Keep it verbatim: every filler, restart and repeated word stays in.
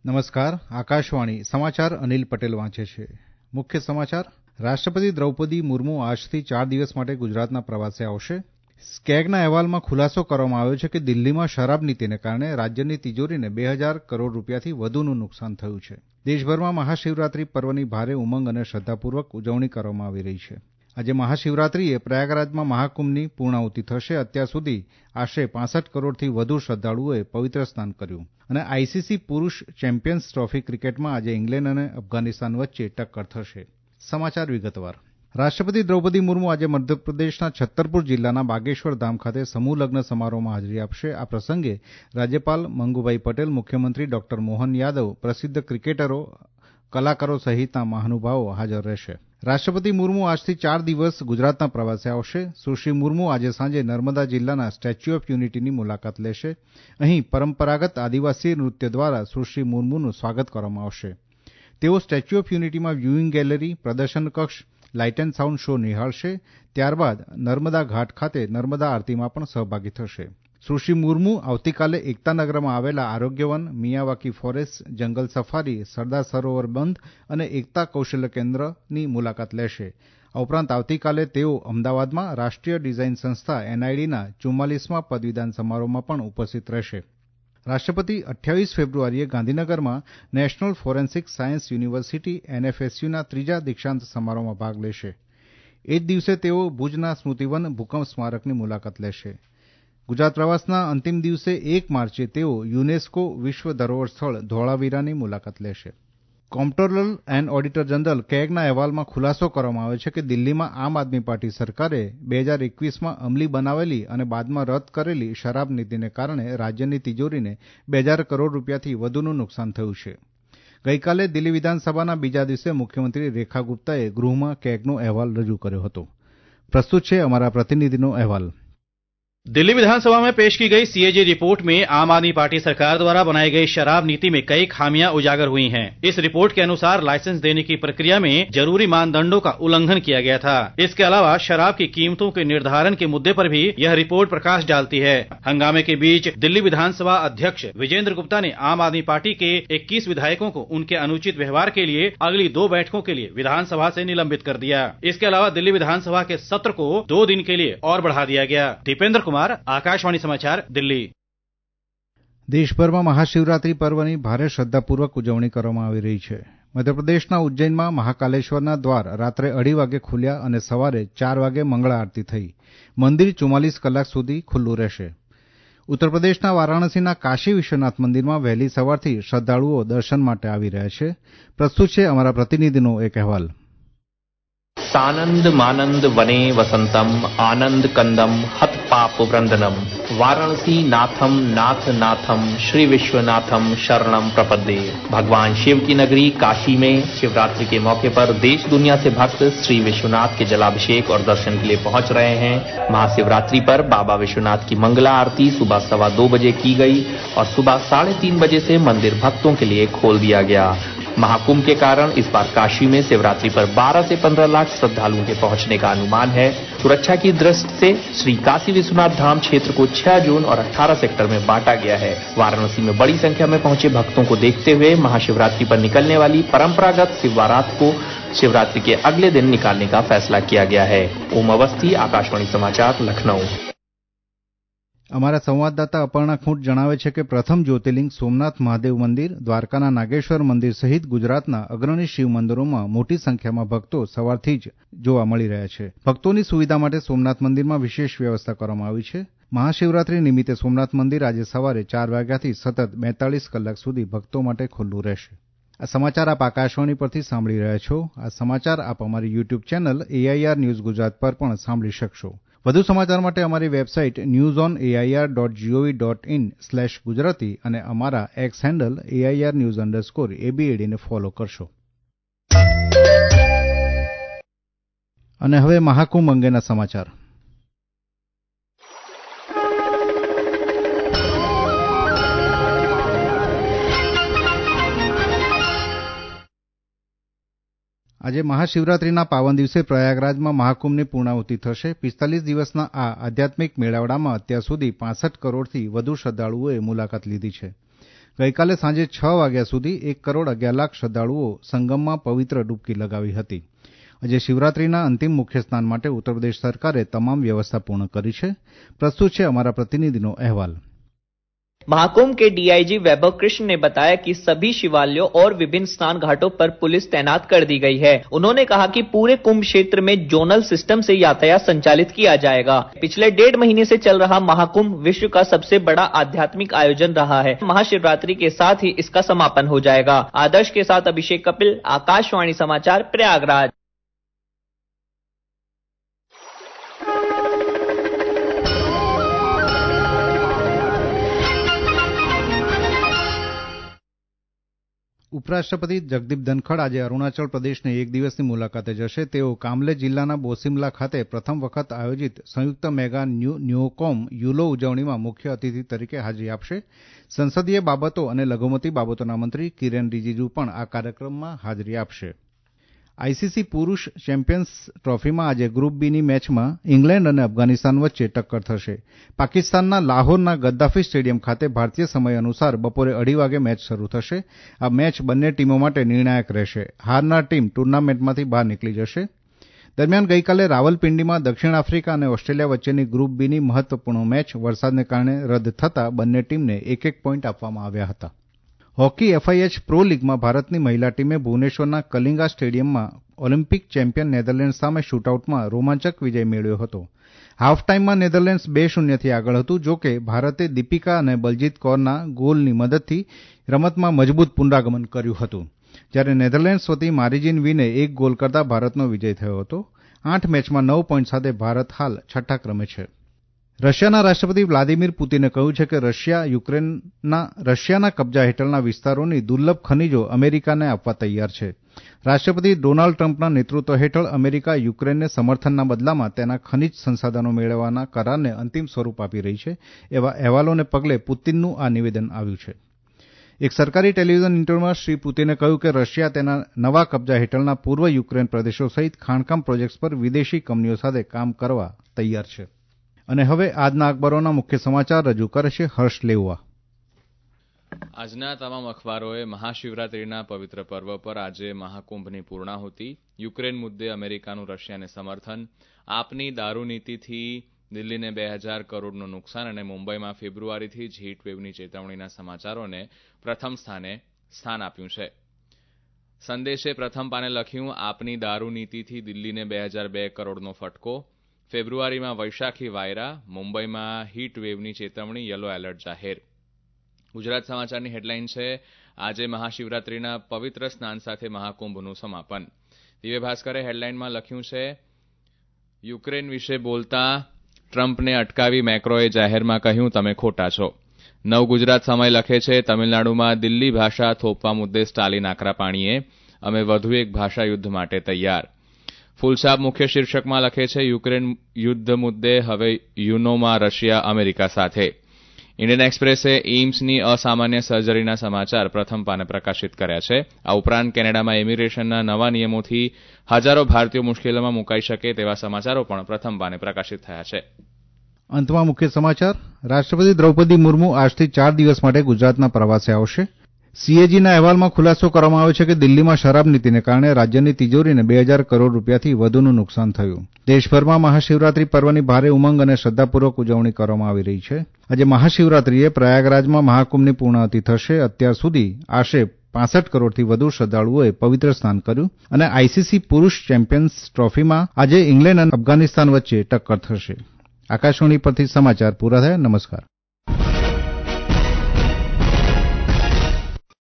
નમસ્કાર. આકાશવાણી સમાચાર અનિલ પટેલ વાંચે છે. મુખ્ય સમાચાર. રાષ્ટ્રપતિ દ્રૌપદી મુર્મુ આજથી ચાર દિવસ માટે ગુજરાતના પ્રવાસે આવશે. સ્કેગના અહેવાલમાં ખુલાસો કરવામાં આવ્યો છે કે દિલ્હીમાં શરાબ નીતિને કારણે રાજ્યની તિજોરીને બે હજાર કરોડ રૂપિયાથી વધુનું નુકસાન થયું છે. દેશભરમાં મહાશિવરાત્રી પર્વની ભારે ઉમંગ અને શ્રદ્ધાપૂર્વક ઉજવણી કરવામાં આવી રહી છે. આજે મહાશિવરાત્રીએ પ્રયાગરાજમાં મહાકુંભની પૂર્ણાહુતિ થશે. અત્યાર સુધી આશરે પાસઠ કરોડથી વધુ શ્રદ્ધાળુઓએ પવિત્ર સ્નાન કર્યું. અને આઈસીસી પુરૂષ ચેમ્પિયન્સ ટ્રોફી ક્રિકેટમાં આજે ઇંગ્લેન્ડ અને અફઘાનિસ્તાન વચ્ચે ટક્કર થશે. સમાચાર વિગતવાર. રાષ્ટ્રપતિ દ્રૌપદી મુર્મુ આજે મધ્યપ્રદેશના છત્તરપુર જિલ્લાના બાગેશ્વર ધામ ખાતે સમૂહ લગ્ન સમારોહમાં હાજરી આપશે. આ પ્રસંગે રાજ્યપાલ મંગુભાઈ પટેલ, મુખ્યમંત્રી ડોક્ટર મોહન યાદવ, પ્રસિદ્ધ ક્રિકેટરો, કલાકારો સહિતના મહાનુભાવો હાજર રહેશે. રાષ્ટ્રપતિ મુર્મુ આજથી ચાર દિવસ ગુજરાતના પ્રવાસે આવશે. સુશ્રી મુર્મુ આજે સાંજે નર્મદા જિલ્લાના સ્ટેચ્યુ ઓફ યુનિટીની મુલાકાત લેશે. અહીં પરંપરાગત આદિવાસી નૃત્ય દ્વારા સુશ્રી મુર્મુનું સ્વાગત કરવામાં આવશે. તેઓ સ્ટેચ્યુ ઓફ યુનિટીમાં વ્યુઇંગ ગેલેરી, પ્રદર્શન કક્ષ, લાઇટ એન્ડ સાઉન્ડ શો નિહાળશે. ત્યારબાદ નર્મદા ઘાટ ખાતે નર્મદા આરતીમાં પણ સહભાગી થશે. સુશ્રી મુર્મુ આવતીકાલે એકતાનગરમાં આવેલા આરોગ્યવન, મિયાવાકી ફોરેસ્ટ, જંગલ સફારી, સરદાર સરોવર બંધ અને એકતા કૌશલ્ય કેન્દ્રની મુલાકાત લેશે. આ ઉપરાંત આવતીકાલે તેઓ અમદાવાદમાં રાષ્ટ્રીય ડિઝાઇન સંસ્થા એનઆઈડીના ચુમ્માલીસમાં પદવીદાન સમારોહમાં પણ ઉપસ્થિત રહેશે. રાષ્ટ્રપતિ અઠ્યાવીસ ફેબ્રુઆરીએ ગાંધીનગરમાં નેશનલ ફોરેન્સિક સાયન્સ યુનિવર્સિટી એનએફએસયુના ત્રીજા દીક્ષાંત સમારોહમાં ભાગ લેશે. એ જ દિવસે તેઓ ભુજના સ્મૃતિવન ભૂકંપ સ્મારકની મુલાકાત લેશે. ગુજરાત પ્રવાસના અંતિમ દિવસે એક માર્ચે તેઓ યુનેસ્કો વિશ્વ ધરોહર સ્થળ ધોળાવીરાની મુલાકાત લેશે. કોમ્પ્ટ્રોલર એન્ડ ઓડિટર જનરલ કેગના અહેવાલમાં ખુલાસો કરવામાં આવ્યો છે કે દિલ્હીમાં આમ આદમી પાર્ટી સરકારે બે હજાર એકવીસમાં અમલી બનાવેલી અને બાદમાં રદ કરેલી શરાબ નીતિને કારણે રાજ્યની તિજોરીને બે હજાર કરોડ રૂપિયાથી વધુનું નુકસાન થયું છે. ગઈકાલે દિલ્હી વિધાનસભાના બીજા દિવસે મુખ્યમંત્રી રેખા ગુપ્તાએ ગૃહમાં કેગનો અહેવાલ રજૂ કર્યો હતો. પ્રસ્તુત છે અમારા પ્રતિનિધિનો અહેવાલ. दिल्ली विधानसभा में पेश की गई सीएजी रिपोर्ट में आम आदमी पार्टी सरकार द्वारा बनाई गई शराब नीति में कई खामियां उजागर हुई हैं। इस रिपोर्ट के अनुसार लाइसेंस देने की प्रक्रिया में जरूरी मानदंडों का उल्लंघन किया गया था। इसके अलावा शराब की कीमतों के निर्धारण के मुद्दे पर भी यह रिपोर्ट प्रकाश डालती है। हंगामे के बीच दिल्ली विधानसभा अध्यक्ष विजेंद्र गुप्ता ने आम आदमी पार्टी के इक्कीस विधायकों को उनके अनुचित व्यवहार के लिए अगली दो बैठकों के लिए विधानसभा से निलंबित कर दिया। इसके अलावा दिल्ली विधानसभा के सत्र को दो दिन के लिए और बढ़ा दिया गया। दीपेंद्र कुमार, आकाशवाणी समाचार, दिल्ही. દેશભરમાં મહાશિવરાત્રી પર્વની ભારે શ્રદ્ધાપૂર્વક ઉજવણી કરવામાં આવી રહી છે. મધ્યપ્રદેશના ઉજ્જૈનમાં મહાકાલેશ્વરના દ્વાર રાત્રે અઢી વાગે ખુલ્યા અને સવારે ચાર વાગે મંગળા આરતી થઈ. મંદિર ચુમ્માલીસ કલાક સુધી ખુલ્લું રહેશે. ઉત્તર પ્રદેશના વારાણસીના કાશી વિશ્વનાથ મંદિરમાં વહેલી સવારથી શ્રદ્ધાળુઓ દર્શન માટે આવી રહ્યા છે. પ્રસ્તુત છે અમારા પ્રતિનિધિનો એક અહેવાલ. सानंद मानंद वने वसंतम आनंद कंदम हत पाप वृंदनम वाराणसी नाथम नाथ नाथम श्री विश्वनाथम शरणम प्रपद्ये। भगवान शिव की नगरी काशी में शिवरात्रि के मौके पर देश दुनिया से भक्त श्री विश्वनाथ के जलाभिषेक और दर्शन के लिए पहुंच रहे हैं। महाशिवरात्रि पर बाबा विश्वनाथ की मंगला आरती सुबह सवा दो बजे की गई और सुबह साढ़े तीन बजे से मंदिर भक्तों के लिए खोल दिया गया। महाकुंभ के कारण इस बार काशी में शिवरात्रि पर बारह से पंद्रह लाख श्रद्धालुओं के पहुंचने का अनुमान है। सुरक्षा की दृष्टि से श्री काशी विश्वनाथ धाम क्षेत्र को छह जोन और अठारह सेक्टर में बांटा गया है। वाराणसी में बड़ी संख्या में पहुंचे भक्तों को देखते हुए महाशिवरात्रि पर निकलने वाली परंपरागत शिव बारात को शिवरात्रि के अगले दिन निकालने का फैसला किया गया है। ओम अवस्थी, आकाशवाणी समाचार, लखनऊ. અમારા સંવાદદાતા અપર્ણા ખૂંટ જણાવે છે કે પ્રથમ જ્યોતિર્લિંગ સોમનાથ મહાદેવ મંદિર, દ્વારકાના નાગેશ્વર મંદિર સહિત ગુજરાતના અગ્રણી શિવ મંદિરોમાં મોટી સંખ્યામાં ભક્તો સવારથી જ જોવા મળી રહ્યા છે. ભક્તોની સુવિધા માટે સોમનાથ મંદિરમાં વિશેષ વ્યવસ્થા કરવામાં આવી છે. મહાશિવરાત્રી નિમિત્તે સોમનાથ મંદિર આજે સવારે ચાર વાગ્યાથી સતત બેતાલીસ કલાક સુધી ભક્તો માટે ખુલ્લું રહેશે. આ સમાચાર આપ આકાશવાણી પરથી સાંભળી રહ્યા છો. આ સમાચાર આપ અમારી YouTube channel AIR news Gujarat પર પણ સાંભળી શકશો. વધુ સમાચાર માટે અમારી website news on AIR dot GOV dot in slash Gujarati અને અમારા X handle AIR news underscore એબીએડીને ફોલો કરશો. અને હવે મહાકુંભ અંગેના સમાચાર. આજે મહાશિવરાત્રીના પાવન દિવસે પ્રયાગરાજમાં મહાકુંભની પૂર્ણાહુતિ થશે. પિસ્તાલીસ દિવસના આ આધ્યાત્મિક મેળાવડામાં અત્યાર સુધી પાસઠ કરોડથી વધુ શ્રદ્ધાળુઓએ મુલાકાત લીધી છે. ગઈકાલે સાંજે છ વાગ્યા સુધી એક કરોડ અગિયાર લાખ શ્રદ્ધાળુઓ સંગમમાં પવિત્ર ડૂબકી લગાવી હતી. આજે શિવરાત્રીના અંતિમ મુખ્ય સ્નાન માટે ઉત્તરપ્રદેશ સરકારે તમામ વ્યવસ્થા પૂર્ણ કરી છે. પ્રસ્તુત છે અમારા પ્રતિનિધિનો અહેવાલ. महाकुंभ के डीआईजी वैभव कृष्ण ने बताया कि सभी शिवालयों और विभिन्न स्नान घाटों पर पुलिस तैनात कर दी गई है. उन्होंने कहा कि पूरे कुंभ क्षेत्र में जोनल सिस्टम से यातायात संचालित किया जाएगा. पिछले डेढ़ महीने से चल रहा महाकुंभ विश्व का सबसे बड़ा आध्यात्मिक आयोजन रहा है. महाशिवरात्रि के साथ ही इसका समापन हो जाएगा. आदर्श के साथ अभिषेक कपिल, आकाशवाणी समाचार, प्रयागराज. ઉપરાષ્ટ્રપતિ જગદીપ ધનખડ આજે અરુણાચલ પ્રદેશની એક દિવસની મુલાકાતે જશે. તેઓ કામલે જિલ્લાના બોસિમલા ખાતે પ્રથમ વખત આયોજિત સંયુક્ત મેગા ન્યુકોમ યુલો ઉજવણીમાં મુખ્ય અતિથિ તરીકે હાજરી આપશે. સંસદીય બાબતો અને લઘુમતી બાબતોના મંત્રી કિરેન રિજિજુ પણ આ કાર્યક્રમમાં હાજરી આપશે. આઈસીસી પુરૂષ ચેમ્પિયન્સ ટ્રોફીમાં આજે ગ્રુપ બીની મેચમાં ઇંગ્લેન્ડ અને અફઘાનિસ્તાન વચ્ચે ટક્કર થશે. પાકિસ્તાનના લાહોરના ગદ્દાફી સ્ટેડિયમ ખાતે ભારતીય સમય અનુસાર બપોરે અઢી વાગે મેચ શરૂ થશે. આ મેચ બંને ટીમો માટે નિર્ણાયક રહેશે. હારનાર ટીમ ટુર્નામેન્ટમાંથી બહાર નીકળી જશે. દરમિયાન ગઈકાલે રાવલપિંડીમાં દક્ષિણ આફ્રિકા અને ઓસ્ટ્રેલિયા વચ્ચેની ગ્રુપ બીની મહત્વપૂર્ણ મેચ વરસાદને કારણે રદ થતાં બંને ટીમને એક એક પોઈન્ટ આપવામાં આવ્યા હતા. હોકી એફઆઈએચ પ્રો લીગમાં ભારતની મહિલા ટીમે ભુવનેશ્વરના કલિંગા સ્ટેડિયમમાં ઓલિમ્પિક ચેમ્પિયન નેધરલેન્ડ્સ સામે શૂટઆઉટમાં રોમાંચક વિજય મેળવ્યો હતો. હાફ ટાઈમમાં નેધરલેન્ડ્સ બે શૂન્યથી આગળ હતું. જોકે ભારતે દીપિકા અને બલજીત કૌરના ગોલની મદદથી રમતમાં મજબૂત પુનરાગમન કર્યું હતું. જ્યારે નેધરલેન્ડ્સ વતી મારિજીન વીને એક ગોલ કરતા ભારતનો વિજય થયો હતો. આઠ મેચમાં નવ પોઈન્ટ સાથે ભારત હાલ છઠ્ઠા ક્રમે છે. રશિયાના રાષ્ટ્રપતિ વ્લાદિમીર પુતિને કહ્યું છે કે રશિયા યુક્રેનના રશિયાના કબજા હેઠળના વિસ્તારોની દુર્લભ ખનીજો અમેરિકાને આપવા તૈયાર છે. રાષ્ટ્રપતિ ડોનાલ્ડ ટ્રમ્પના નેતૃત્વ હેઠળ અમેરિકા યુક્રેનને સમર્થનના બદલામાં તેના ખનીજ સંસાધનો મેળવવાના કરારને અંતિમ સ્વરૂપ આપી રહી છે. એવા અહેવાલોને પગલે પુતિનનું આ નિવેદન આવ્યું છે. એક સરકારી ટેલિવિઝન ઇન્ટરવ્યુમાં શ્રી પુતિને કહ્યું કે રશિયા તેના નવા કબજા હેઠળના પૂર્વ યુક્રેન પ્રદેશો સહિત ખાણકામ પ્રોજેક્ટ્સ પર વિદેશી કંપનીઓ સાથે કામ કરવા તૈયાર છે. અને હવે આજના અખબારોના મુખ્ય સમાચાર રજૂ કરે છે હર્ષ લેવા. આજના તમામ અખબારોએ મહાશિવરાત્રીના પવિત્ર પર્વ પર આજે મહાકુંભની પૂર્ણાહુતિ, યુક્રેન મુદ્દે અમેરિકાનું રશિયાને સમર્થન, આપની દારૂ નીતિથી દિલ્હીને બે હજાર કરોડનું નુકસાન અને મુંબઈમાં ફેબ્રુઆરીથી જ હીટવેવની ચેતવણીના સમાચારોને પ્રથમ સ્થાને સ્થાન આપ્યું છે. સંદેશે પ્રથમ પાને લખ્યું, આપની દારૂ નીતિથી દિલ્હીને બે હજાર બે કરોડનો ફટકો, ફેબ્રુઆરીમાં વૈશાખી વાયરા, મુંબઈમાં હીટવેવની ચેતવણી, યલો એલર્ટ જાહેર. ગુજરાત સમાચારની હેડલાઇન છે, આજે મહાશિવરાત્રીના પવિત્ર સ્નાન સાથે મહાકુંભનું સમાપન. દિવ્ય ભાસ્કરે હેડલાઇનમાં લખ્યું છે, યુક્રેન વિશે બોલતા ટ્રમ્પને અટકાવી મેક્રોએ જાહેરમાં કહ્યું, તમે ખોટા છો. નવ ગુજરાત સમય લખે છે, તમિલનાડુમાં દિલ્હી ભાષા થોપવા મુદ્દે સ્ટાલિન આકરા પાણીએ, અમે વધુ એક ભાષા યુદ્ધ માટે તૈયાર. ફૂલસાબ મુખ્ય શીર્ષકમાં લખે છે, યુક્રેન યુદ્ધ મુદ્દે હવે યુનોમાં રશિયા અમેરિકા સાથે. ઇન્ડિયન એક્સપ્રેસે એઇમ્સની અસામાન્ય સર્જરીના સમાચાર પ્રથમ પાને પ્રકાશિત કર્યા છે. આ ઉપરાંત કેનેડામાં ઇમિગ્રેશનના નવા નિયમોથી હજારો ભારતીયો મુશ્કેલીમાં મુકાઈ શકે તેવા સમાચારો પણ પ્રથમ પાને પ્રકાશિત થયા છે. અંતમાં મુખ્ય સમાચાર. રાષ્ટ્રપતિ દ્રૌપદી મુર્મુ આજથી ચાર દિવસ માટે ગુજરાતના પ્રવાસે આવશે. સીએજીના અહેવાલમાં ખુલાસો કરવામાં આવ્યો છે કે દિલ્હીમાં શરાબ નીતિને કારણે રાજ્યની તિજોરીને બે હજાર કરોડ રૂપિયાથી વધુનું નુકસાન થયું. દેશભરમાં મહાશિવરાત્રી પર્વની ભારે ઉમંગ અને શ્રદ્ધાપૂર્વક ઉજવણી કરવામાં આવી રહી છે. આજે મહાશિવરાત્રીએ પ્રયાગરાજમાં મહાકુંભની પૂર્ણાહુતિ થશે. અત્યાર સુધી આશરે પાસઠ કરોડથી વધુ શ્રદ્ધાળુઓએ પવિત્ર સ્નાન કર્યું અને આઈસીસી પુરૂષ ચેમ્પિયન્સ ટ્રોફીમાં આજે ઇંગ્લેન્ડ અને અફઘાનિસ્તાન વચ્ચે ટક્કર થશે. આકાશવાણી પરથી સમાચાર પૂરા થયા. નમસ્કાર.